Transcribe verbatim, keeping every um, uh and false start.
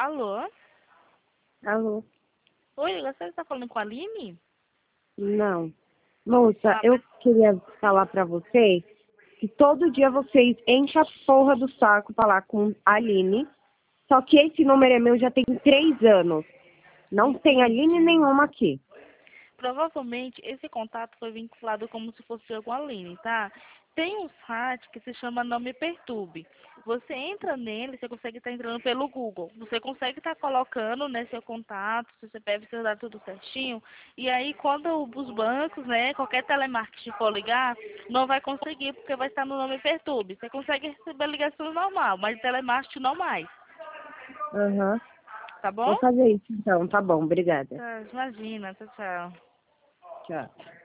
Alô? Alô? Oi, você está falando com a Aline? Não. Moça, Ah, eu queria falar pra vocês que todo dia vocês enchem a porra do saco pra falar com a Aline. Só que esse número é meu já tem três anos. Não tem Aline entendi. nenhuma aqui. Provavelmente esse contato foi vinculado como se fosse com a Aline, tá? Tem um site que se chama Não Me Perturbe. Você entra nele, você consegue estar entrando pelo Google. Você consegue estar colocando, né, seu contato, seu C P F, seu dado tudo certinho. E aí, quando os bancos, né, qualquer telemarketing for ligar, não vai conseguir, porque vai estar no Não Me Perturbe. Você consegue receber ligação normal, mas telemarketing não mais. Aham. Tá bom? Vou fazer isso então. Tá bom, obrigada. Tá, imagina, tchau, tchau. Tchau.